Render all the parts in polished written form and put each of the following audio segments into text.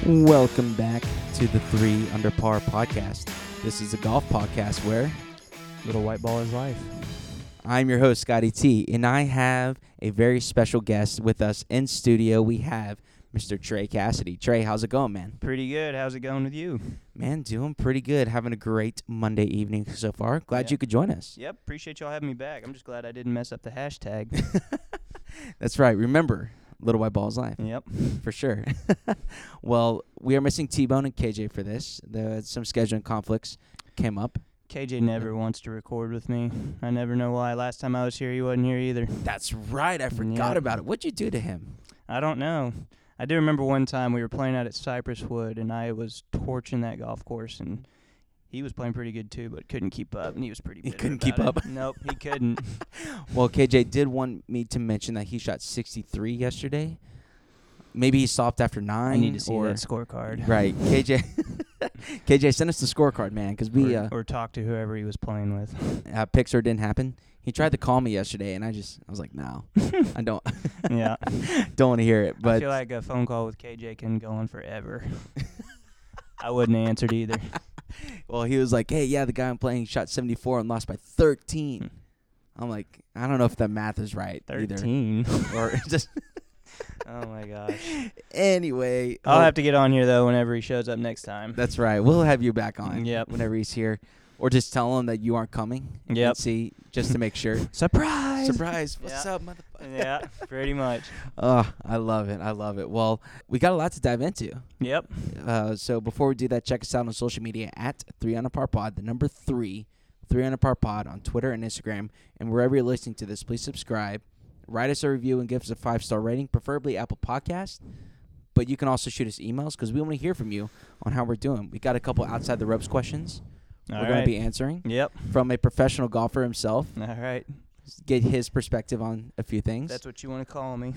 Welcome back to the 3 Under Par podcast. This is a golf podcast where Little white ball is life. I'm your host, Scotty T, and I have a very special guest with us in studio. We have Mr. Trey Cassidy. Trey, how's it going, man? Pretty good. How's it going with you? Man, doing pretty good. Having a great Monday evening so far. Glad you could join us. Yep. Appreciate y'all having me back. I'm just glad I didn't mess up the hashtag. That's right. Remember, Little White Ball is life. Yep. For sure. Well, we are missing T-Bone and KJ for this. Some scheduling conflicts came up. KJ never wants to record with me. I never know why. Last time I was here, he wasn't here either. That's right. I forgot about it. What'd you do to him? I don't know. I do remember one time we were playing out at Cypress Wood, and I was torching that golf course, and he was playing pretty good too, but couldn't keep up, and he was pretty bitter. He couldn't about keep it. up? Nope, he couldn't. Well, KJ did want me to mention that he shot 63 yesterday. Maybe he stopped after 9. I need to see that scorecard. Right. KJ, send us the scorecard, man, because we or talk to whoever he was playing with. Pixar didn't happen. He tried to call me yesterday, and I was like, no, I don't. Yeah. Don't want to hear it. But I feel like a phone call with KJ can go on forever. I wouldn't have answered either. Well, he was like, hey, yeah, the guy I'm playing shot 74 and lost by 13. I'm like, I don't know if that math is right 13. either. Or just Oh, my gosh. Anyway. I'll have to get on here, though, whenever he shows up next time. That's right. We'll have you back on Yep. whenever he's here. Or just tell him that you aren't coming. Yep. And see, just to make sure. Surprise! Surprise. What's up, motherfucker? Yeah, pretty much. Oh, I love it. I love it. Well, we got a lot to dive into. Yep. So before we do that, check us out on social media at 3 Under Par Pod, the number 3 Under Par Pod on Twitter and Instagram. And wherever you're listening to this, please subscribe, write us a review, and give us a 5-star rating, preferably Apple Podcast. But you can also shoot us emails because we want to hear from you on how we're doing. We got a couple outside the ropes questions we're going to be answering. Yep. From a professional golfer himself. All right. Get his perspective on a few things. That's what you want to call me.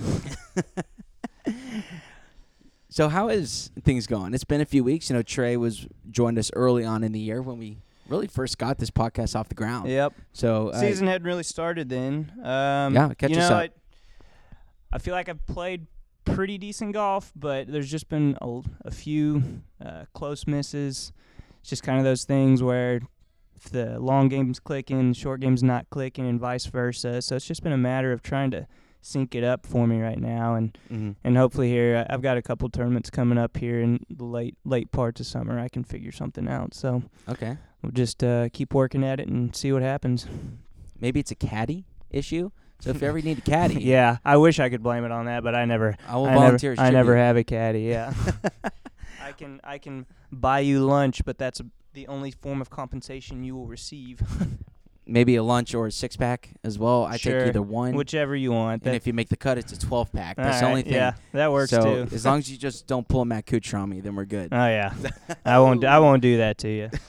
So how is things going? It's been a few weeks. You know, Trey joined us early on in the year when we really first got this podcast off the ground. Yep. So season hadn't really started then. Catch us up. I feel like I've played pretty decent golf, but there's just been a few close misses. It's just kind of those things where if the long game's clicking, short game's not clicking, and vice versa. So it's just been a matter of trying to sync it up for me right now, and hopefully here I've got a couple tournaments coming up here in the late parts of summer. I can figure something out. So okay, we'll just keep working at it and see what happens. Maybe it's a caddy issue. So if you ever need a caddy, yeah, I wish I could blame it on that, but I will volunteer. I never have a caddy. Yeah, I can buy you lunch, but that's the only form of compensation you will receive. Maybe a lunch or a 6-pack as well. I Sure. take either one. Whichever you want. And if you make the cut, it's a 12-pack. That's All the only right, thing. Yeah, that works so too. As long as you just don't pull Matt Kuchar on me, then we're good. Oh yeah, I won't do that to you.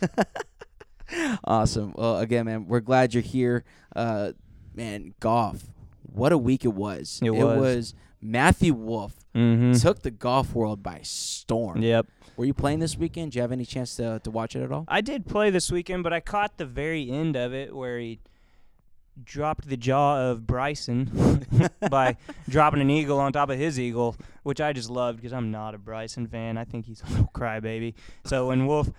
Awesome. Well, again, man, we're glad you're here. Man, golf. What a week it was. It was. Matthew Wolff took the golf world by storm. Yep. Were you playing this weekend? Do you have any chance to watch it at all? I did play this weekend, but I caught the very end of it where he dropped the jaw of Bryson by dropping an eagle on top of his eagle, which I just loved because I'm not a Bryson fan. I think he's a little crybaby. So when Wolff,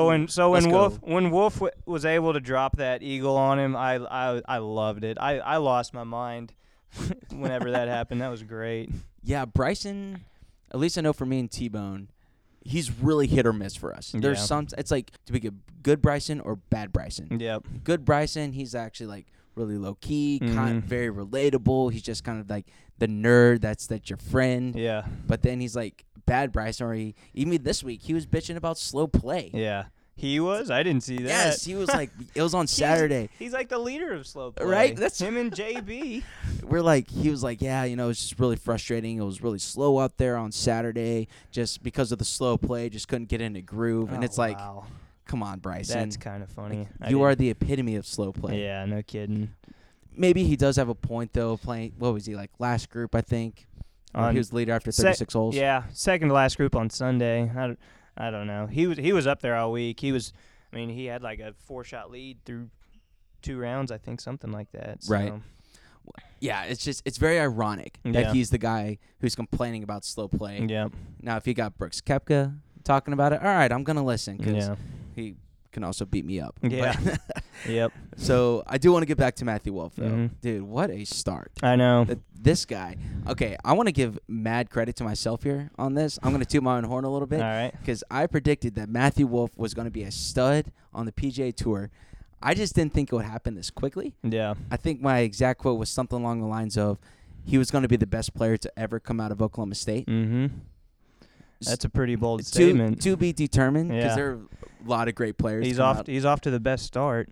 when Wolff was able to drop that eagle on him, I loved it. I lost my mind whenever that happened. That was great. Yeah, Bryson. At least I know for me and T-Bone, he's really hit or miss for us. There's some. It's like, do we get good Bryson or bad Bryson? Yep. Good Bryson, he's actually like really low key, kind of very relatable. He's just kind of like the nerd that's your friend. Yeah. But then he's like bad Bryson, or even this week he was bitching about slow play. Yeah. He was? I didn't see that. Yes, he was like, it was on Saturday. He's like the leader of slow play. Right? That's him and JB. He was like, yeah, you know, it's just really frustrating. It was really slow out there on Saturday just because of the slow play, just couldn't get in a groove. And it's like, wow. Come on, Bryson. That's kind of funny. You are the epitome of slow play. Yeah, no kidding. Maybe he does have a point, though, playing, what was he, like last group, I think? He was the leader after 36 holes. Yeah, second to last group on Sunday. I don't know. He was up there all week. He had like a 4-shot lead through 2 rounds, I think, something like that. So. Right. Yeah, it's very ironic that Yeah. he's the guy who's complaining about slow play. Yeah. Now, if you got Brooks Koepka talking about it, all right, I'm gonna listen because Yeah. he can also beat me up. Yeah. But- Yep. So I do want to get back to Matthew Wolff, though. Mhm. Dude, what a start! I know. This guy. Okay, I want to give mad credit to myself here on this. I'm gonna toot my own horn a little All bit right. because I predicted that Matthew Wolff was going to be a stud on the PGA Tour. I just didn't think it would happen this quickly. Yeah. I think my exact quote was something along the lines of, he was going to be the best player to ever come out of Oklahoma State. Mm-hmm. That's a pretty bold statement. To be determined, because Yeah. there are a lot of great players. He's come off. out. He's off to the best start.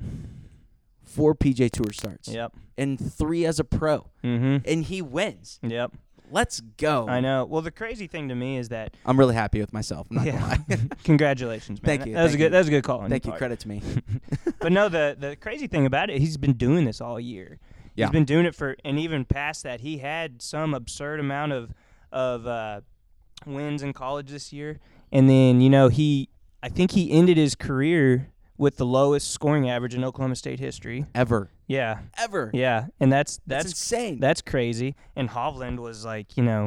4 PGA Tour starts. Yep. And 3 as a pro. Mm-hmm. And he wins. Yep. Let's go. I know. Well, the crazy thing to me is that. I'm really happy with myself. I'm not gonna lie. Congratulations, man. Thank you, That was thank a good. you. That was a good call. on Thank your you. part. Credit to me. But no, the crazy thing about it, he's been doing this all year. Yeah. He's been doing it for, and even past that, he had some absurd amount of wins in college this year, and then I think he ended his career with the lowest scoring average in Oklahoma State history. Ever. Yeah, Ever. yeah, and that's insane. That's crazy. And Hovland was like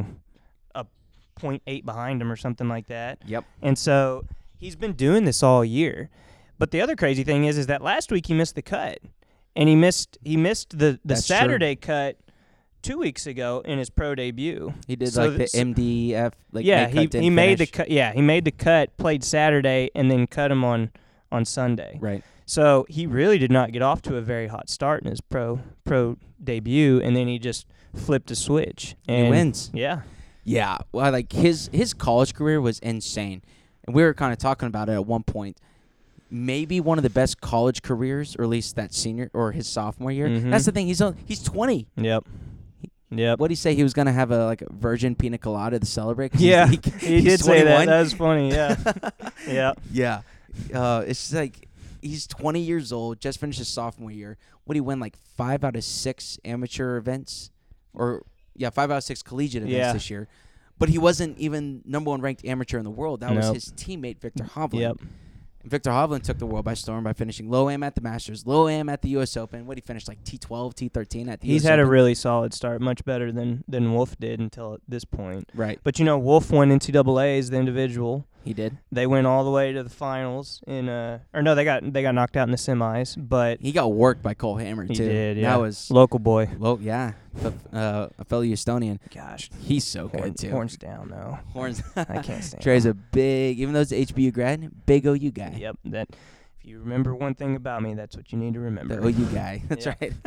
a 0.8 behind him or something like that. Yep. And so he's been doing this all year. But the other crazy thing is that last week he missed the cut, and he missed the That's Saturday cut 2 weeks ago in his pro debut. He did So like the MDF. Like yeah, make cut, didn't he made the finish. cut. Yeah, he made the cut, played Saturday, and then cut him on Sunday. Right. So he really did not get off to a very hot start in his pro debut, and then he just flipped a switch. And He wins. Yeah. Yeah, well, like his college career was insane, and we were kind of talking about it at one point. Maybe one of the best college careers, or at least that senior or his sophomore year. Mhm. That's the thing. He's 20. Yep. Yep. What did he say? He was gonna have a virgin pina colada to celebrate. 'Cause Yeah, he he he's did say 21. that. That was funny. Yeah. Yeah. Yeah, it's just like he's 20 years old, just finished his sophomore year. What did he win? Like 5 out of 6 amateur events, or 5 out of 6 collegiate events Yeah. this year. But he wasn't even number 1 ranked amateur in the world. That was Nope. his teammate Victor Hovland. Yep. And Victor Hovland took the world by storm by finishing low am at the Masters, low am at the U.S. Open. What did he finish, like T12, T13 at the He's US had a Open? really solid start, much better than Wolf did until this point. Right, But Wolf won NCAAs, the individual. he did. They went all the way to the finals they got knocked out in the semis, but He got worked by Cole Hammer, he too. did. Yeah. That was, local boy. well, yeah, a fellow Estonian. Gosh, He's so good, too. horns down though. Horns. I can't stand. Trey's him. a big, even though he's an HBU grad, big OU guy. Yep. That. If you remember one thing about me, that's what you need to remember. The OU guy. That's Yeah. right.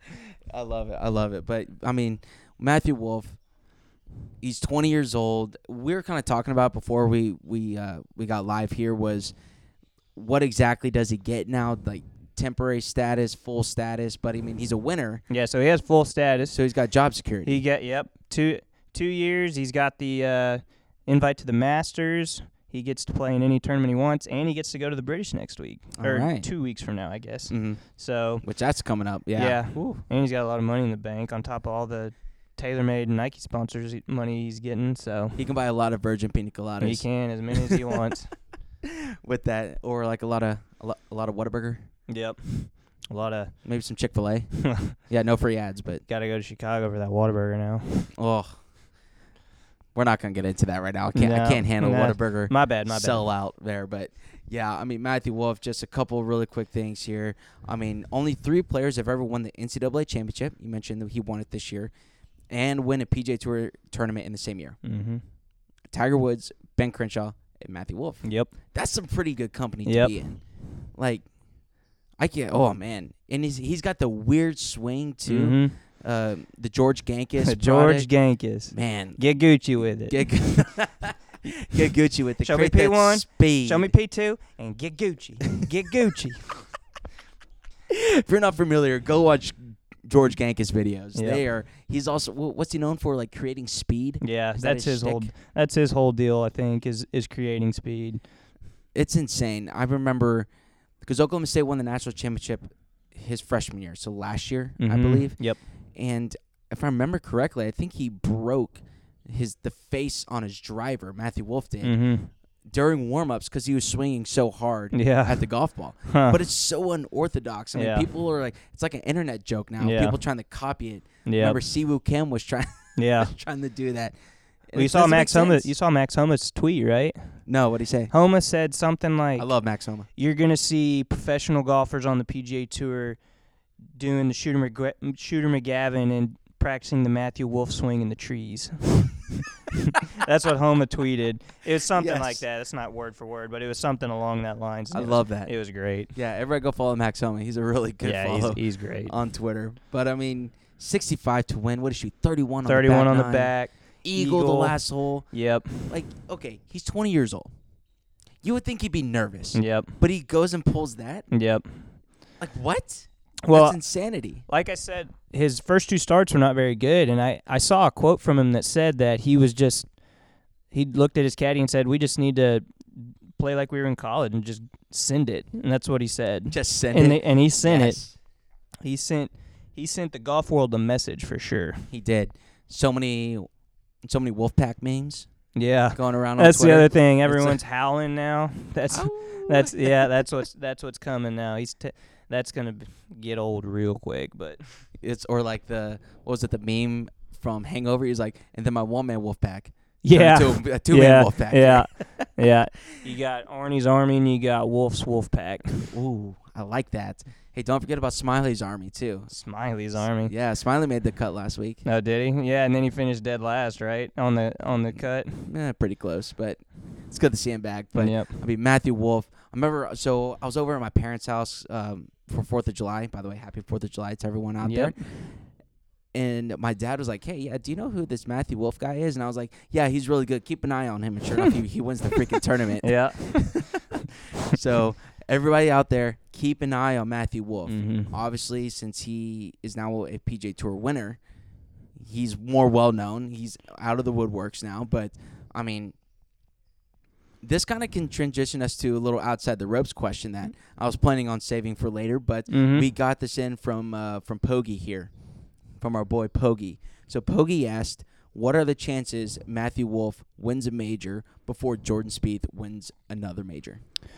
I love it. But, I mean, Matthew Wolff, he's 20 years old. We were kind of talking about before we got live here was what exactly does he get now? Like temporary status, full status. But, I mean, he's a winner, Yeah. So he has full status. so he's got job security. He got 2 years. He's got the invite to the Masters. He gets to play in any tournament he wants, and he gets to go to the British next week, All or right. 2 weeks from now, I guess. Mm-hmm. So Which that's coming up. Yeah. Yeah. Ooh. and he's got a lot of money in the bank on top of all the TaylorMade and Nike sponsors money he's getting. So He can buy a lot of virgin pina coladas he can as many as he wants. with that, or like a lot of Whataburger, Yep. A lot of maybe some Chick-fil-A. Yeah, no free ads, but got to go to Chicago for that Whataburger now. oh, we're not gonna get into that right now. I can't handle No. Whataburger My bad. sell out there, but yeah, I mean Matthew Wolff. Just a couple really quick things here. I mean, only 3 players have ever won the NCAA championship. You mentioned that he won it this year, and win a PGA Tour tournament in the same year. Mm-hmm. Tiger Woods, Ben Crenshaw, and Matthew Wolff. Yep. That's some pretty good company to Yep. be in. Like, I can't. Oh man, and he's got the weird swing too. Mm-hmm. The George Gankis. George product. Gankis. Man, Get Gucci with it. get Gucci with the Show me create that P1, speed. Show me P2 and get Gucci. Get Gucci. If you're not familiar, go watch George Gankis videos. Yep. He's also what's he known for? Like creating speed. Yeah, Is that that's his his whole. shtick? That's his whole deal. I think is creating speed. It's insane. I remember because Oklahoma State won the national championship his freshman year, so last year I Mhm. believe. Yep. And if I remember correctly, I think he broke the face on his driver. Matthew Wolff did. Mm-hmm. during warm-ups because he was swinging so hard Yeah. at the golf ball. Huh. But it's so unorthodox. I mean, Yeah. people are like, it's like an internet joke now. Yeah. People trying to copy it. Yep. Remember, Siwoo Kim was trying Yeah. trying to do that. Well, you It saw doesn't make Max Homa. sense. You saw Max Homa's tweet, right? No, what'd he say? Homa said something like, I love Max Homa. "You're gonna see professional golfers on the PGA Tour doing the Shooter McGavin and practicing the Matthew Wolf swing in the trees." That's what Homa tweeted. It was something like Yes. that. It's not word for word, but it was something along that lines. I It was- love that. It was great. Yeah, everybody go follow Max Homa. He's a really good Yeah, follow he's great. on Twitter. But, I mean, 65 to win. What is she? 31 on 31 the back on the nine. back. Eagle the Eagle. last hole. Yep. Like, okay, he's 20 years old. You would think he'd be nervous. Yep. But he goes and pulls that? Yep. Like, what? Well, That's insanity. like I said, his first two starts were not very good, and I saw a quote from him that said that he looked at his caddy and said, "We just need to play like we were in college and just send it," and that's what he said. Just send And it. and he sent Yes, it. He sent the golf world a message for sure. he did. So many Wolfpack memes Yeah, going around on that's the Twitter. other thing. It's Everyone's howling now. That's what's coming now. That's gonna get old real quick, but It's or like what was it, the meme from Hangover? He's like, and then my one-man Wolfpack. yeah. Turned to a two-man Wolfpack. Yeah, yeah. You got Arnie's Army and you got Wolf's Wolfpack. Ooh, I like that. Hey, don't forget about Smiley's Army, too. Smiley's Army. Yeah, Smiley made the cut last week. Oh, did he? Yeah, and then he finished dead last, right? On the cut. Pretty close, but it's good to see him back. But, Yep. I mean, Matthew Wolf. I remember, so I was over at my parents' house for 4th of July. By the way, happy 4th of July to everyone out Yep. there. And my dad was like, hey, yeah, do you know who this Matthew Wolf guy is? And I was like, yeah, he's really good. Keep an eye on him. And sure enough, he wins the freaking tournament. Yeah. So everybody out there, keep an eye on Matthew Wolf. Mm-hmm. Obviously, since he is now a PGA Tour winner, he's more well-known. He's out of the woodworks now. But, I mean, this kind of can transition us to a little outside the ropes question that I was planning on saving for later. But Mhm. we got this in from Pogie here, from our boy Pogie. So Pogie asked, what are the chances Matthew Wolf wins a major before Jordan Spieth wins another major?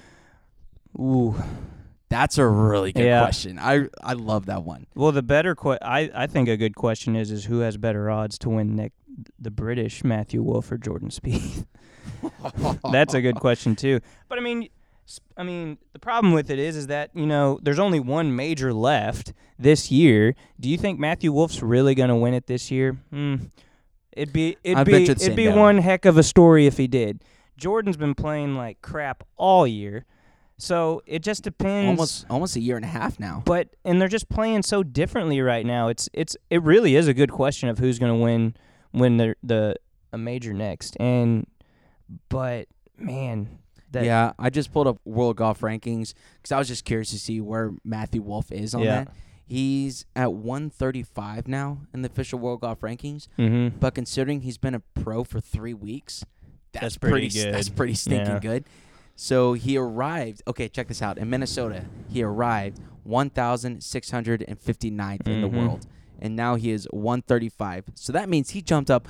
Ooh. That's a really good Yeah. question. I love that one. Well, the better I think a good question is who has better odds to win the British Matthew Wolf or Jordan Spieth? That's a good question too. But I mean, the problem with it is that there's only one major left this year. Do you think Matthew Wolf's really going to win it this year? It'd be no. one heck of a story if he did. Jordan's been playing like crap all year, so it just depends. Almost a year and a half now. And they're just playing so differently right now. It really is a good question of who's going to win a major next. But man, Yeah, I just pulled up World Golf Rankings because I was just curious to see where Matthew Wolf is on that. He's at 135 now in the official World Golf Rankings. Mm-hmm. But considering he's been a pro for 3 weeks, That's pretty good. That's pretty stinking Yeah. good. So he arrived. Okay, check this out. In Minnesota, he arrived 1,659th in the Mhm. world, and now he is 135. So that means he jumped up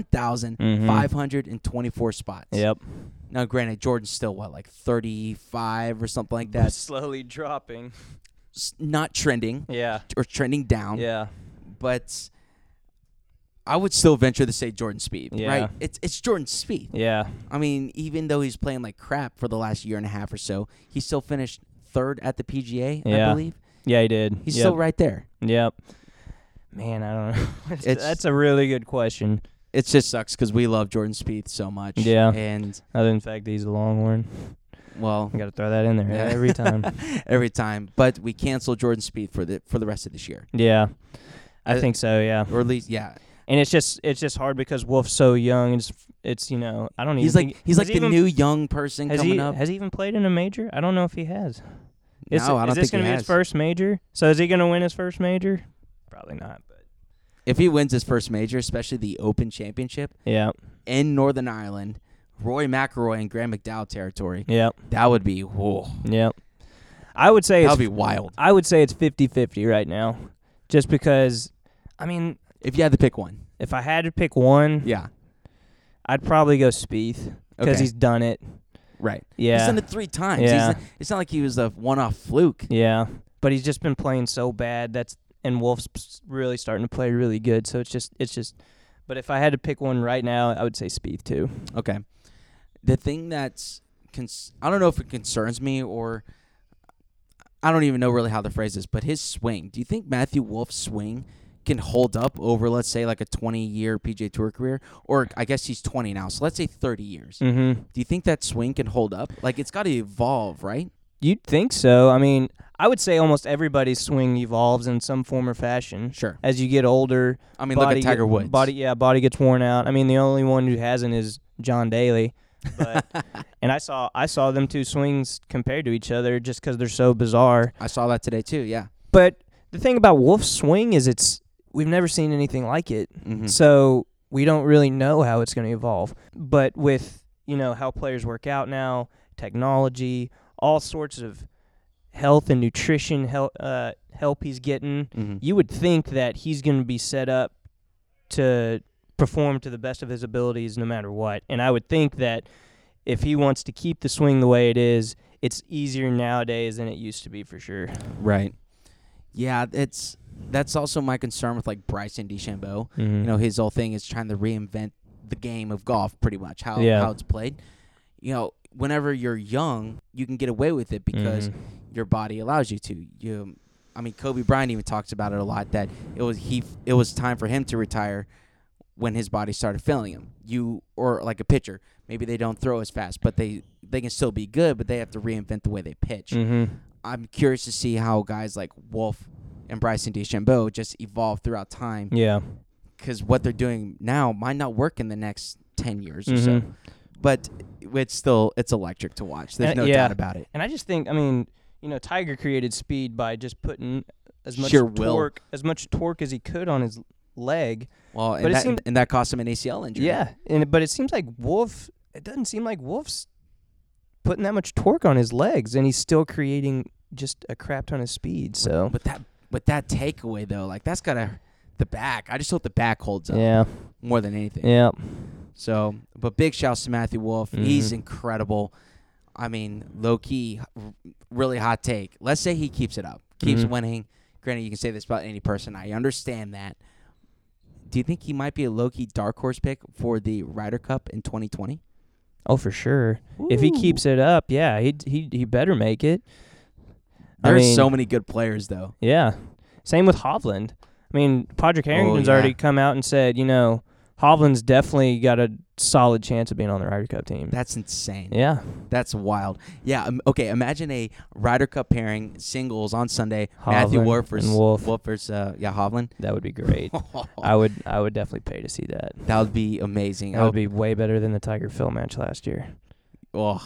1,524 spots. Yep. Now, granted, Jordan's still like 35 or something like that. Slowly dropping. Not trending Yeah. or trending down. Yeah. But I would still venture to say Jordan Spieth, Yeah. right? It's Jordan Spieth. Yeah. I mean, even though he's playing like crap for the last year and a half or so, he still finished third at the PGA, I Yeah. believe. Yeah, he did. He's Yep. still right there. Yep. Man, I don't know. It's- That's a really good question. It just sucks because we love Jordan Spieth so much. Yeah. And, Other than the fact that he's a Longhorn. well, I got to throw that in there every time. every time. But we canceled Jordan Spieth for the rest of this year. Yeah. I Uh, think so, yeah. Or at least, yeah. And it's just hard because Wolf's so young. It's I don't even He's think like has the he even- new young person has coming he up. has he even played in a major? I don't know if he has. Is No, I don't this think he gonna be has. his first major? So is he going to win his first major? Probably not, but If he wins his first major, especially the Open Championship yeah. in Northern Ireland, Roy McIlroy and Graham McDowell territory, Yep. that would be, whoa. Yep. I would say That it's would be wild. I would say it's 50-50 right now. Just because If you had to pick one. if I had to pick one, Yeah. I'd probably go Spieth because Okay. he's done it. Right. Yeah. He's done it 3 times. Yeah. It's not like he was a one-off fluke. Yeah, but he's just been playing so bad. And Wolf's really starting to play really good. So it's just. But if I had to pick one right now, I would say Spieth too. Okay. The thing that's I don't know if it concerns me or I don't even know really how to phrase this, but his swing. Do you think Matthew Wolf's swing can hold up over, let's say, like a 20-year PGA Tour career? Or I guess he's 20 now, so let's say 30 years. Mm-hmm. Do you think that swing can hold up? Like, it's got to evolve, right? You'd think so. I mean, I would say almost everybody's swing evolves in some form or fashion. Sure. As you get older. I mean, look at Tiger Woods. Body gets worn out. I mean, the only one who hasn't is John Daly. But and I saw them two swings compared to each other just because they're so bizarre. I saw that today too. Yeah. But the thing about Wolf's swing is we've never seen anything like it, so we don't really know how it's going to evolve. But with how players work out now, technology, all sorts of health and nutrition help he's getting, you would think that he's going to be set up to perform to the best of his abilities no matter what. And I would think that if he wants to keep the swing the way it is, it's easier nowadays than it used to be for sure. Right. Yeah, that's also my concern with like Bryson DeChambeau. Mm-hmm. His whole thing is trying to reinvent the game of golf pretty much, how it's played. Whenever you're young, you can get away with it because your body allows you to. Kobe Bryant even talks about it a lot, that it was time for him to retire when his body started failing him. Or like a pitcher, maybe they don't throw as fast, but they can still be good, but they have to reinvent the way they pitch. I'm curious to see how guys like Wolf and Bryson DeChambeau just evolve throughout time. Yeah. Because what they're doing now might not work in the next 10 years or so. But it's electric to watch. There's no doubt about it. And I just think, Tiger created speed by just putting as much torque as he could on his leg. Well, and that cost him an ACL injury. Yeah, but it seems like it doesn't seem like Wolf's putting that much torque on his legs, and he's still creating just a crap ton of speed. So, but that takeaway though, like that's gotta the back. I just hope the back holds up. More than anything. Yeah. So, but big shouts to Matthew Wolf. He's incredible. I mean, low key, really hot take. Let's say he keeps it up, keeps winning. Granted, you can say this about any person. I understand that. Do you think he might be a low key dark horse pick for the Ryder Cup in 2020? Oh, for sure. Ooh. If he keeps it up, yeah, he better make it. There's so many good players, though. Yeah. Same with Hovland. Padraig Harrington's already come out and said, Hovland's definitely got a solid chance of being on the Ryder Cup team. That's insane. Yeah. That's wild. Yeah, okay, imagine a Ryder Cup pairing, singles on Sunday, Hovland Matthew Wolf versus Hovland. That would be great. I would definitely pay to see that. That would be amazing. That would be way better than the Tiger Phil match last year. Oh,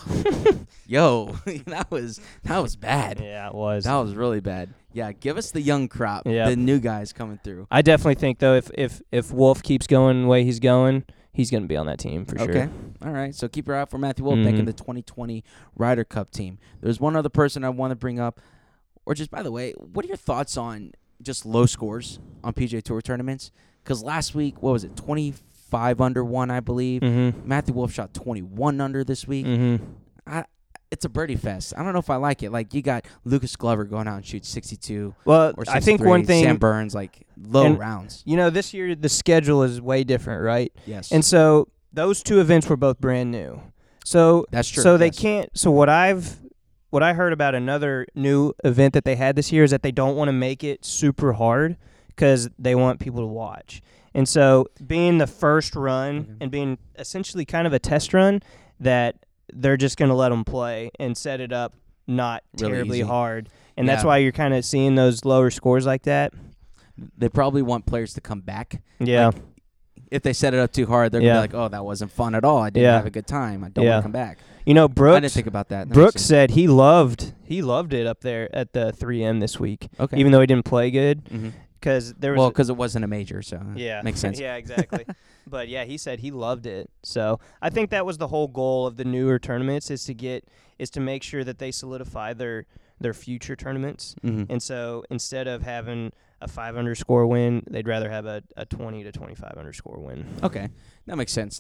yo, that was bad. Yeah, it was. That was really bad. Yeah, give us the young crop, the new guys coming through. I definitely think though, if Wolf keeps going the way he's going, he's going to be on that team for sure. Okay, all right. So keep your eye out for Matthew Wolf back in the 2020 Ryder Cup team. There's one other person I want to bring up, or just by the way, what are your thoughts on just low scores on PGA Tour tournaments? Because last week, what was it, 25 under one, I believe. Matthew Wolf shot 21 under this week. It's a birdie fest. I don't know if I like it. Like, you got Lucas Glover going out and shoot 62 or 63. I think one thing, Sam Burns, like, low rounds. This year the schedule is way different, right? Yes. And so those two events were both brand new. So that's true. So they can't. So what I heard about another new event that they had this year is that they don't want to make it super hard because they want people to watch. And so being the first run and being essentially kind of a test run, that they're just going to let them play and set it up not really terribly easy. hard. And that's why you're kind of seeing those lower scores like that. They probably want players to come back. Yeah. Like, if they set it up too hard, they're going to be like, oh, that wasn't fun at all. I didn't have a good time. I don't want to come back. Brooks. I didn't think about that. Brooks said he loved it up there at the 3M this week. Okay. Even though he didn't play good. Because it wasn't a major, so makes sense. Yeah, exactly. But yeah, he said he loved it. So I think that was the whole goal of the newer tournaments is to make sure that they solidify their future tournaments. And so instead of having a 5 underscore win, they'd rather have a 20 to 25 underscore win. Okay, that makes sense then.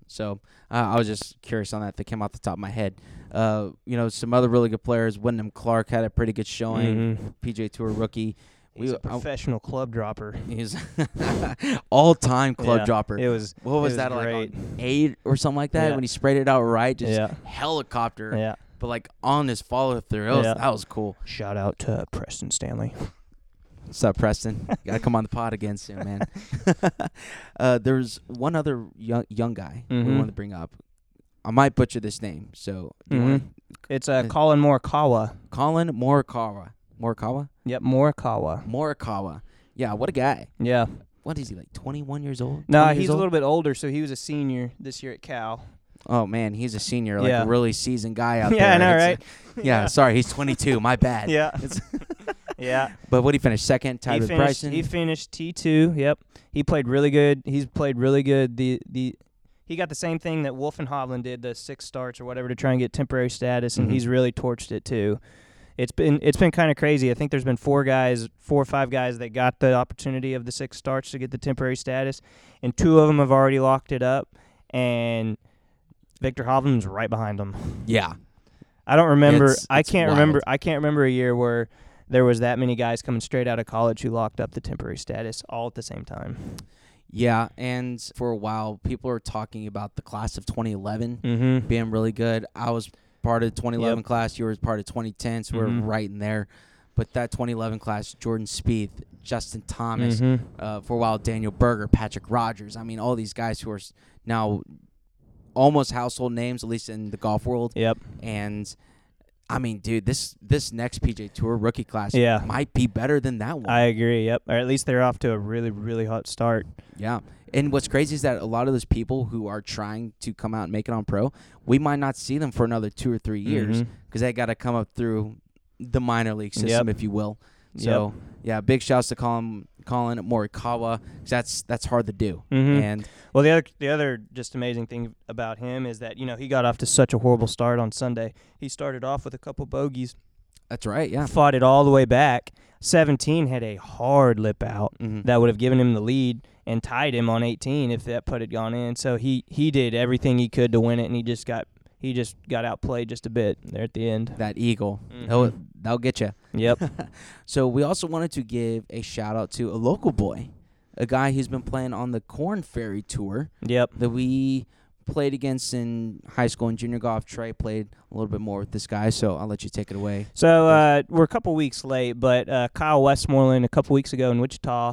So I was just curious on that. That came off the top of my head. Some other really good players. Wyndham Clark had a pretty good showing. PGA Tour rookie. He's a professional club dropper. He's all-time club Yeah, dropper. It was What was it that, great. like on 8 or something like that? Yeah. When he sprayed it out right, just Yeah. helicopter. Yeah. But like on his follow-through. That was cool. Shout out to Preston Stanley. What's up, Preston? Gotta come on the pod again soon, man. There's one other young guy we Mhm. wanted to bring up. I might butcher this name, so do you wanna- It's Colin Morikawa. Colin Morikawa. Morikawa? Yep, Morikawa. Morikawa. Yeah, what a guy. Yeah. What is he, like 21 years old? No, 20 years he's a old? little bit older, so he was a senior this year at Cal. Oh, man, he's a senior, like Yeah. a really seasoned guy out there. Yeah, I know, It's- right? Yeah, sorry, he's 22. My bad. Yeah. It's- Yeah. But what did he finish? Second, tied with Bryson? He finished T2. Yep. He played really good. He's played really good. He got the same thing that Wolf and Hovland did, the 6 starts or whatever, to try and get temporary status, and Mhm. he's really torched it too. It's been kind of crazy. I think there's been 4 or 5 guys that got the opportunity of the 6 starts to get the temporary status, and 2 of them have already locked it up, and Victor Hovland's right behind him. Yeah. I don't remember. It's I can't wild. remember. I can't remember a year where there was that many guys coming straight out of college who locked up the temporary status all at the same time. Yeah, and for a while, people are talking about the class of 2011 Mm-hmm. being really good. I was part of the 2011 class. You were part of 2010, so we're Mhm. right in there. But that 2011 class, Jordan Spieth, Justin Thomas, Mm-hmm. for a while, Daniel Berger, Patrick Rogers. I mean, all these guys who are now almost household names, at least in the golf world. Yep. And, I mean, dude, this next PGA Tour rookie class Yeah. might be better than that one. I agree. Yep. Or at least they're off to a really, really hot start. Yeah. And what's crazy is that a lot of those people who are trying to come out and make it on pro, we might not see them for another 2 or 3 years Mhm. because they got to come up through the minor league system, Yep. if you will. So, yeah, big shouts to Colin Morikawa, 'cause that's hard to do. Mhm. And Well, the other just amazing thing about him is that he got off to such a horrible start on Sunday. He started off with a couple bogeys, that's right, yeah. fought it all the way back. 17 had a hard lip out Mhm. that would have given him the lead and tied him on 18 if that putt had gone in. So he did everything he could to win it, and he just got outplayed just a bit there at the end. That eagle, Mhm. that'll get you. Yep. So we also wanted to give a shout out to a local boy, a guy who's been playing on the Corn Ferry Tour Yep. that we played against in high school and junior golf. Trey played a little bit more with this guy, so I'll let you take it away. So we're a couple weeks late, but Kyle Westmoreland a couple weeks ago in Wichita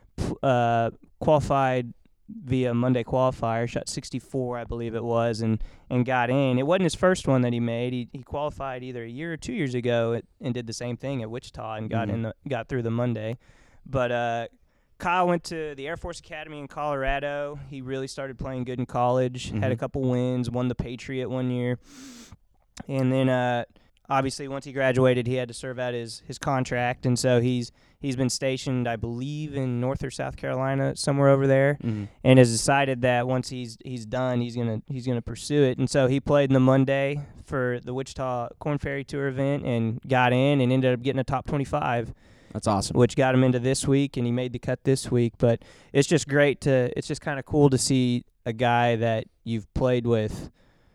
qualified via Monday qualifier, shot 64, I believe it was, and got in. It wasn't his first one that he made. He qualified either a year or 2 years ago and did the same thing at Wichita and got through the Monday. But Kyle went to the Air Force Academy in Colorado. He really started playing good in college, had a Mhm. couple wins, won the Patriot one year. And then obviously once he graduated, he had to serve out his contract, and so he's been stationed, I believe, in North or South Carolina, somewhere over there, and has decided that once he's done, he's gonna pursue it. And so he played in the Monday for the Wichita Corn Ferry Tour event and got in and ended up getting a top 25. That's awesome. Which got him into this week, and he made the cut this week. But it's just it's just kind of cool to see a guy that you've played with,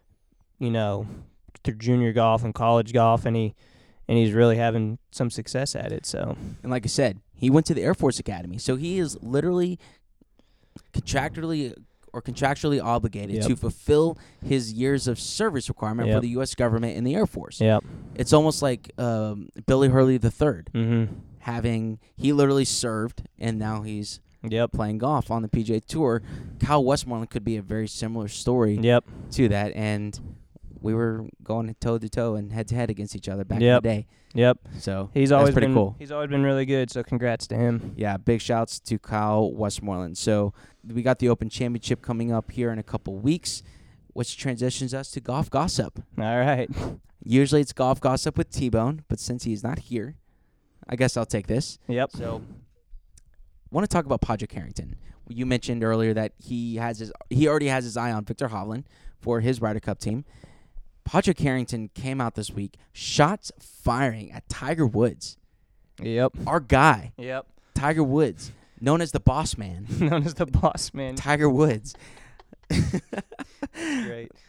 through junior golf and college golf, and he's really having some success at it. So, And like I said, he went to the Air Force Academy, so he is literally contractually obligated to fulfill his years of service requirement for the U.S. government in the Air Force. Yep. It's almost like Billy Hurley III. Mm-hmm. He literally served, and now he's playing golf on the PGA Tour. Kyle Westmoreland could be a very similar story to that, and we were going toe-to-toe and head-to-head against each other back in the day. Yep. So He's that's always pretty been cool. He's always been really good, so congrats to him. Yeah, big shouts to Kyle Westmoreland. So we got the Open Championship coming up here in a couple weeks, which transitions us to golf gossip. All right. Usually it's golf gossip with T-Bone, but since he's not here, I guess I'll take this. Yep. So I want to talk about Padraig Harrington. You mentioned earlier that he already has his eye on Victor Hovland for his Ryder Cup team. Padraig Harrington came out this week, shots firing at Tiger Woods. Yep. Our guy, Yep. Tiger Woods, known as the boss man. Known as the boss man. Tiger Woods.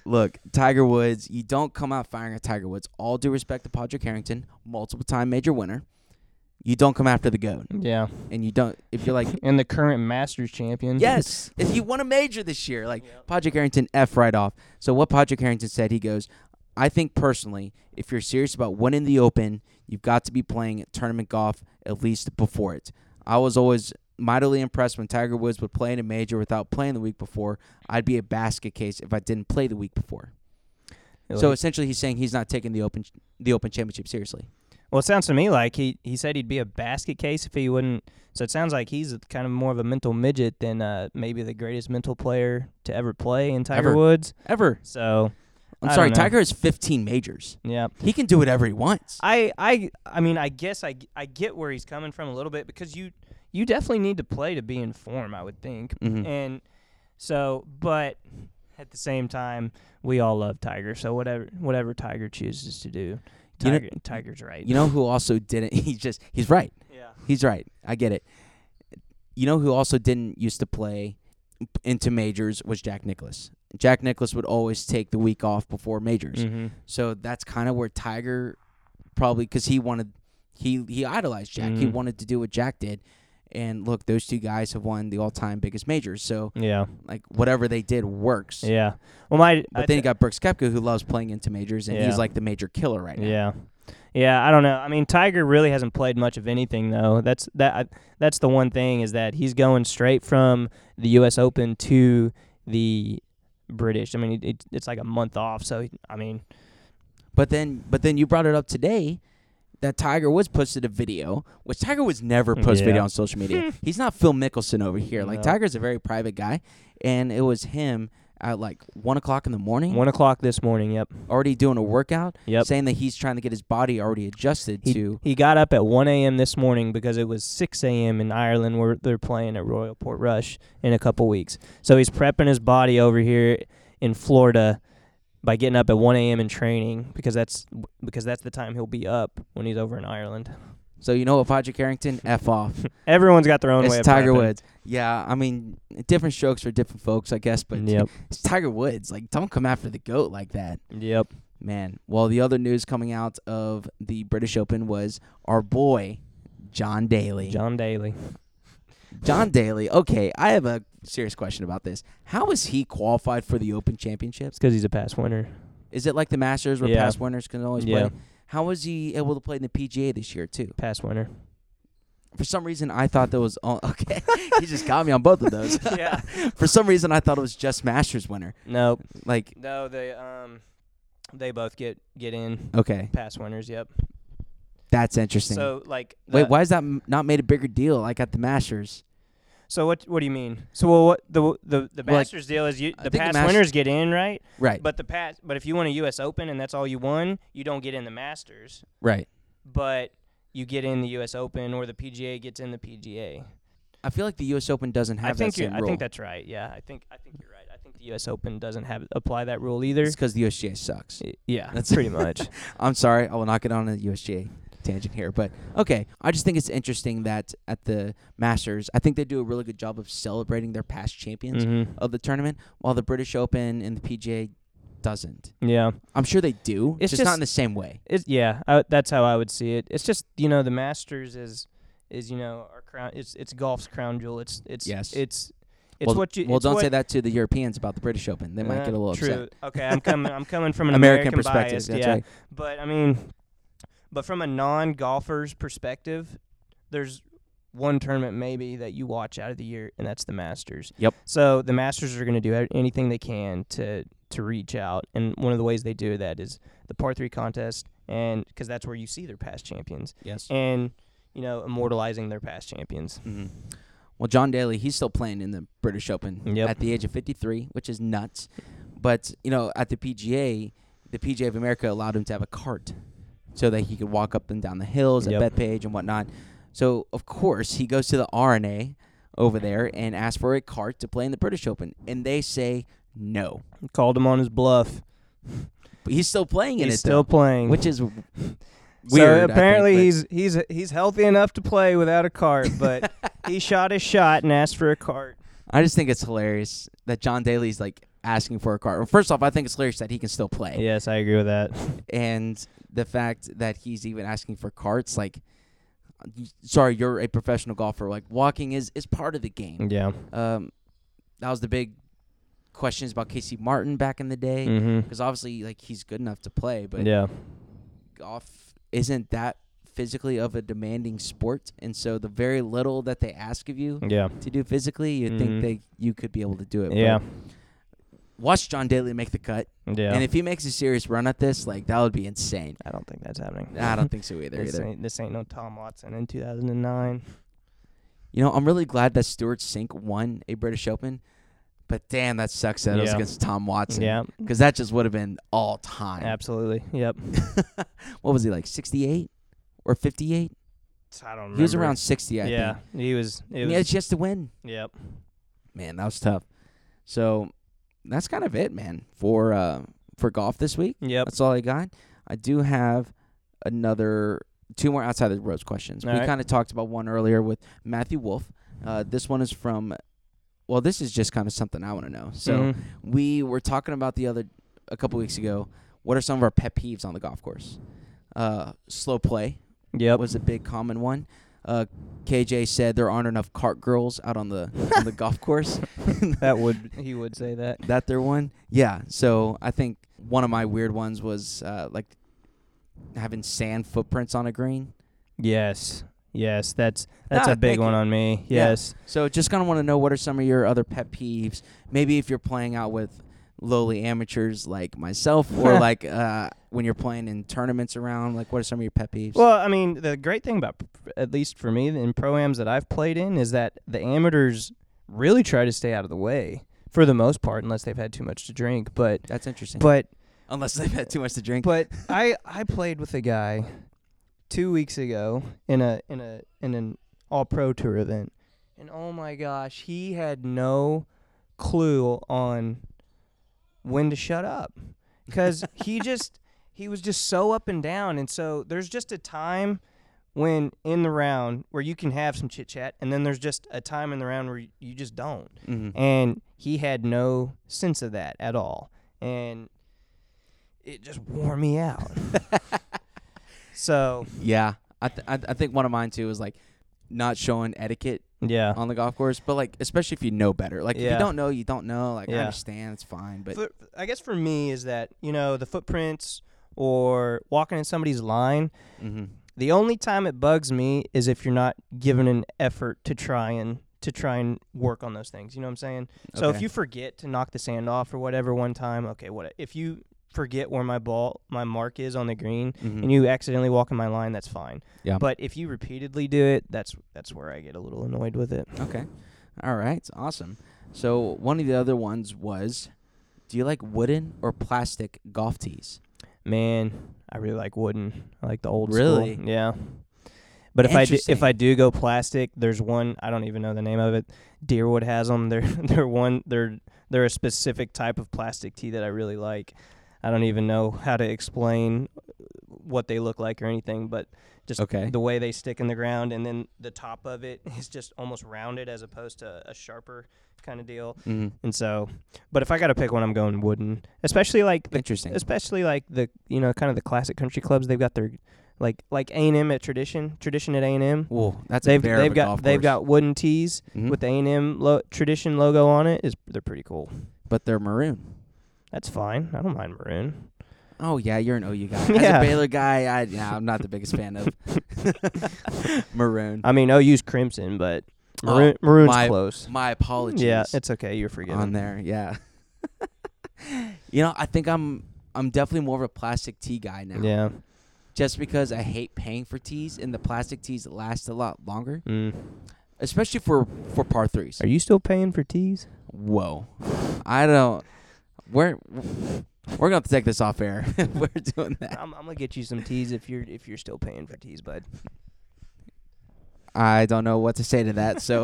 Look, Tiger Woods, you don't come out firing at Tiger Woods. All due respect to Padraig Harrington, multiple-time major winner. You don't come after the GOAT. Yeah. And you don't, if you're like, And the current Masters champion. yes, if you won a major this year, like Padraig Harrington, F right off. So what Padraig Harrington said, he goes, I think personally, if you're serious about winning the Open, you've got to be playing tournament golf at least before it. I was always mightily impressed when Tiger Woods would play in a major without playing the week before. I'd be a basket case if I didn't play the week before. So essentially, he's saying he's not taking the Open Championship seriously. Well, it sounds to me like he said he'd be a basket case if he wouldn't. So it sounds like he's kind of more of a mental midget than maybe the greatest mental player to ever play in Tiger Woods. Ever. So I'm sorry, Tiger has 15 majors. Yeah. He can do whatever he wants. I mean, I guess I get where he's coming from a little bit because you definitely need to play to be in form, I would think. Mm-hmm. And so, but at the same time, we all love Tiger. So whatever Tiger chooses to do, Tiger's right. You know who also didn't? He's right. Yeah. He's right. I get it. You know who also didn't used to play into majors was Jack Nicklaus. Jack Nicklaus would always take the week off before majors. Mm-hmm. So that's kind of where Tiger probably, because he idolized Jack. Mm-hmm. He wanted to do what Jack did. And look, those two guys have won the all-time biggest majors. So yeah, like whatever they did works. Yeah. Well, but then you got Brooks Koepka, who loves playing into majors, and he's like the major killer right now. Yeah. Yeah, I don't know. I mean, Tiger really hasn't played much of anything though. That's the one thing is that he's going straight from the U.S. Open to the British. I mean, it's like a month off. So I mean, but then you brought it up today that Tiger Woods posted a video, which Tiger Woods never posts video on social media. He's not Phil Mickelson over here. Like Tiger's a very private guy, and it was him at like 1 o'clock in the morning. 1 o'clock this morning. Yep. Already doing a workout. Yep. Saying that he's trying to get his body already adjusted to. He got up at 1 a.m. this morning because it was 6 a.m. in Ireland where they're playing at Royal Portrush in a couple weeks. So he's prepping his body over here in Florida by getting up at 1 a.m. and training because that's the time he'll be up when he's over in Ireland. So you know what, Padraig Harrington? F off. Everyone's got their own way of Tiger prepping. Woods. Yeah, I mean, different strokes for different folks, I guess, but it's Tiger Woods. Like, don't come after the GOAT like that. Yep. Man. Well, the other news coming out of the British Open was our boy, John Daly. John Daly. Okay, I have a serious question about this. How is he qualified for the Open Championship? It's because he's a past winner. Is it like the Masters where past winners can always play? How was he able to play in the PGA this year, too? Past winner. For some reason, I thought that was... okay, he just got me on both of those. Yeah. For some reason, I thought it was just Masters winner. Nope. Like... No, they both get in. Okay. Past winners, yep. That's interesting. So, like... Wait, why is that not made a bigger deal, like at the Masters? So what do you mean? So what the Masters deal is the past winners get in, right? Right. But if you win a U.S. Open and that's all you won, you don't get in the Masters. Right. But you get in the U.S. Open or the PGA gets in the PGA. I feel like the U.S. Open doesn't have that same rule. I think that's right. Yeah, I think you're right. I think the U.S. Open doesn't apply that rule either. It's because the USGA sucks. Yeah, that's pretty much. I'm sorry, I will not get on a USGA tangent here, but okay. I just think it's interesting that at the Masters, I think they do a really good job of celebrating their past champions of the tournament, while the British Open and the PGA doesn't. Yeah, I'm sure they do. It's just not in the same way. That's how I would see it. It's just the Masters is our crown. It's golf's crown jewel. It's what you. Well, don't say that to the Europeans about the British Open. They might get a little upset. Okay, I'm coming from an American perspective. Bias, that's right. But I mean. But from a non-golfer's perspective, there's one tournament maybe that you watch out of the year, and that's the Masters. Yep. So the Masters are going to do anything they can to reach out, and one of the ways they do that is the par 3 contest, and because that's where you see their past champions. Yes. And immortalizing their past champions. Mm-hmm. Well, John Daly, he's still playing in the British Open at the age of 53, which is nuts. But at the PGA of America allowed him to have a cart, so that he could walk up and down the hills at Bethpage and whatnot. So, of course, he goes to the R&A over there and asks for a cart to play in the British Open. And they say no. Called him on his bluff. But he's still playing in it, He's still playing. which is weird. So, apparently, he's healthy enough to play without a cart, but he shot his shot and asked for a cart. I just think it's hilarious that John Daly's like asking for a cart. Well, first off, I think it's hilarious that he can still play. Yes, I agree with that. And the fact that he's even asking for carts, like, sorry, you're a professional golfer. Like, walking is part of the game. Yeah. That was the big questions about Casey Martin back in the day. Mm-hmm. Because obviously, like, he's good enough to play. But Yeah. golf isn't that physically of a demanding sport. And so the very little that they ask of you Yeah. to do physically, you think you could be able to do it. Yeah. But watch John Daly make the cut. Yeah. And if he makes a serious run at this, like, that would be insane. I don't think that's happening. I don't think so either. This ain't no Tom Watson in 2009. You know, I'm really glad that Stuart Sink won a British Open, but damn, that sucks that it was Yeah. against Tom Watson. Yeah. Because that just would have been all time. Absolutely. Yep. What was he, like 68 or 58? I don't remember. He was around 60, I Yeah. think. He was. It And was. he had a chance to win. Yep. Man, that was tough. So that's kind of it, man, for golf this week. Yep. That's all I got. I do have two more outside the ropes questions. All We right. kind of talked about one earlier with Matthew Wolf. This one is from, well, this is just kind of something I want to know. So Mhm. we were talking about a couple weeks ago, what are some of our pet peeves on the golf course? Slow play Yep. was a big common one. KJ said there aren't enough cart girls out on the golf course. He would say that. That their one? Yeah. So I think one of my weird ones was like having sand footprints on a green. Yes. Yes. That's Ah, a big thank one you. on me. Yeah. Yes. So just kind of want to know what are some of your other pet peeves. Maybe if you're playing out with lowly amateurs like myself, or like when you're playing in tournaments around, like what are some of your pet peeves? Well, I mean, the great thing about, at least for me, in pro-ams that I've played in, is that the amateurs really try to stay out of the way for the most part, unless they've had too much to drink. But That's interesting. but Unless they've had too much to drink. but I played with a guy 2 weeks ago in an all-pro tour event, and oh my gosh, he had no clue on when to shut up, because he was just so up and down. And so there's just a time when in the round where you can have some chit chat, and then there's just a time in the round where you just don't. Mhm. And he had no sense of that at all, and it just wore me out. So Yeah, I think one of mine too is like not showing etiquette yeah, on the golf course, but like especially if you know better. Like if Yeah. you don't know, you don't know. Like I Yeah. understand, it's fine, but I guess for me is that, the footprints or walking in somebody's line. mhm. The only time it bugs me is if you're not given an effort to try and work on those things. You know what I'm saying? So if Okay. you forget to knock the sand off or whatever one time, okay, what if you forget where my mark is on the green, Mhm. and you accidentally walk in my line, that's fine. Yeah. But if you repeatedly do it, that's where I get a little annoyed with it. Okay. All right. Awesome. So one of the other ones was, do you like wooden or plastic golf tees? Man, I really like wooden. I like the old Really? school. Yeah. But if Interesting. I do go plastic, there's one, I don't even know the name of it. Deerwood has them. They're a specific type of plastic tee that I really like. I don't even know how to explain what they look like or anything, but just Okay. the way they stick in the ground, and then the top of it is just almost rounded as opposed to a sharper kind of deal. Mm-hmm. And so, but if I got to pick one, I'm going wooden. Especially like the Interesting. kind of the classic country clubs. They've got their like A&M at Tradition at A&M. Whoa, that's a bear of a golf they've course. got wooden tees Mhm. with the A&M Tradition logo on it. They're pretty cool. But they're maroon. That's fine. I don't mind maroon. Oh yeah, you're an OU guy. As Yeah. a Baylor guy, I'm not the biggest fan of maroon. I mean, OU's crimson, but Oh, maroon's close. My apologies. Yeah, it's okay. You're forgiven. on there. Yeah. I think I'm definitely more of a plastic tee guy now. Yeah. Just because I hate paying for tees, and the plastic tees last a lot longer, especially for par threes. Are you still paying for tees? Whoa, I don't. We're gonna have to take this off air. We're doing that. I'm gonna get you some tees if you're still paying for tees, bud. I don't know what to say to that. So,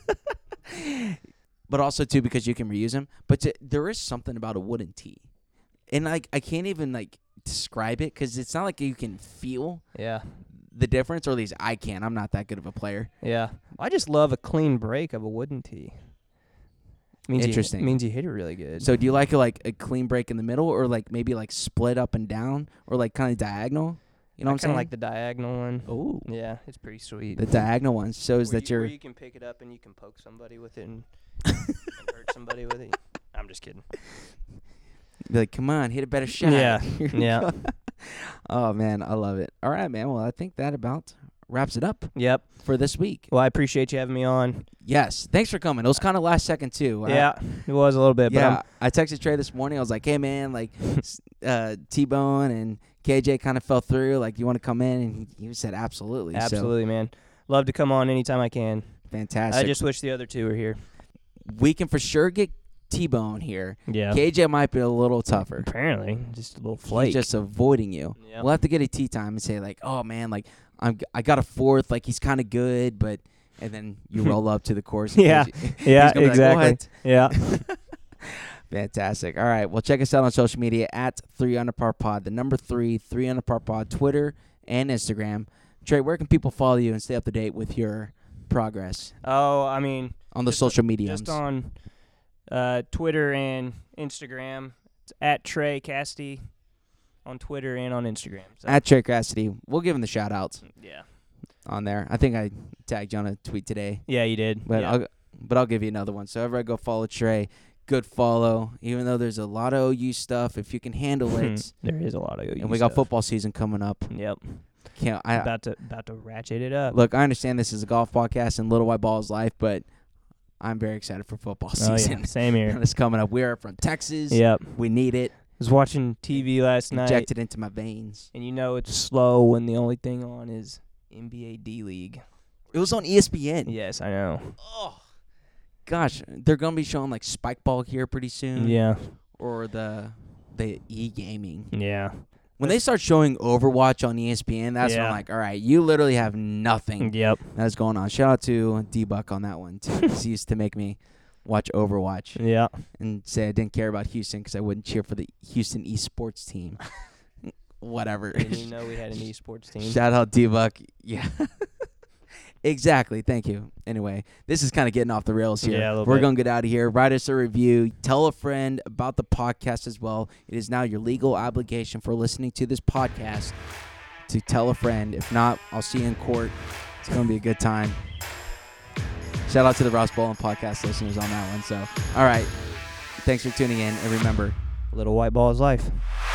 but also too because you can reuse them. But there is something about a wooden tee, and like I can't even like describe it because it's not like you can feel Yeah. the difference, or at least I can. I'm not that good of a player. Yeah. I just love a clean break of a wooden tee. Interesting. Means you hit it really good. So do you like a clean break in the middle, or like maybe like split up and down, or like kind of diagonal? You know what I'm I kind saying? of like the diagonal one. Oh, Yeah, it's pretty sweet. the diagonal one shows where that where you're. you can pick it up and you can poke somebody with it and hurt somebody with it. I'm just kidding. Be like, come on, hit a better shot. Yeah, Here we yeah. go. Oh man, I love it. All right, man. Well, I think that about wraps it up Yep. for this week. Well, I appreciate you having me on. Yes, thanks for coming. It was kind of last second too. Yeah, it was a little bit. Yeah, I texted Trey this morning. I was like, hey man, like T-Bone and KJ kind of fell through. Like, you want to come in? And he said absolutely. But absolutely, man. Love to come on anytime I can. So, fantastic. I just wish the other two were here. We can for sure get T-Bone here. Yeah. KJ might be a little tougher. Apparently, just a little flake. He's just avoiding you. Yep. We'll have to get a tea time and say like, oh man, like I got a fourth, like he's kind of good, but and then you roll up to the course. And Yeah. KJ Yeah, he's gonna be exactly. Like, what? Yeah. Fantastic. All right. Well, check us out on social media at 3 Under Par Pod. The number 3 Under Par Pod, Twitter and Instagram. Trey, where can people follow you and stay up to date with your progress Oh, I mean, on the social mediums? just on Twitter and Instagram. It's at Trey Cassidy on Twitter and on Instagram. So. At Trey Cassidy. We'll give him the shout outs Yeah. on there. I think I tagged you on a tweet today, Yeah, you did. but yeah. I'll give you another one. So everybody go follow Trey. Good follow. Even though there's a lot of OU stuff, if you can handle it. There is a lot of OU And we got stuff. football season coming up. Yep. Can't About to ratchet it up. Look, I understand this is a golf podcast and Little White Ball is life, but I'm very excited for football Oh, season. yeah. Same here. It's coming up. We are from Texas. Yep. We need it. I was watching TV last night, Injected into my veins. and you know it's slow when the only thing on is NBA D-League. It was on ESPN. Yes, I know. Oh, gosh. They're going to be showing like Spike Ball here pretty soon. Yeah. Or the e-gaming. Yeah. When they start showing Overwatch on ESPN, that's when I'm Yeah. like, all right, you literally have nothing Yep. that's going on. Shout out to D-Buck on that one, too. He used to make me watch Overwatch Yeah. and say I didn't care about Houston because I wouldn't cheer for the Houston esports team. Whatever. Didn't even know we had an esports team. Shout out D-Buck. Yeah. Exactly. Thank you. Anyway, this is kind of getting off the rails here. Yeah, a little We're bit. going to get out of here. Write us a review. Tell a friend about the podcast as well. It is now your legal obligation for listening to this podcast to tell a friend. If not, I'll see you in court. It's going to be a good time. Shout out to the Ross Bowling podcast listeners on that one. So, all right. Thanks for tuning in. And remember, Little White Ball is life.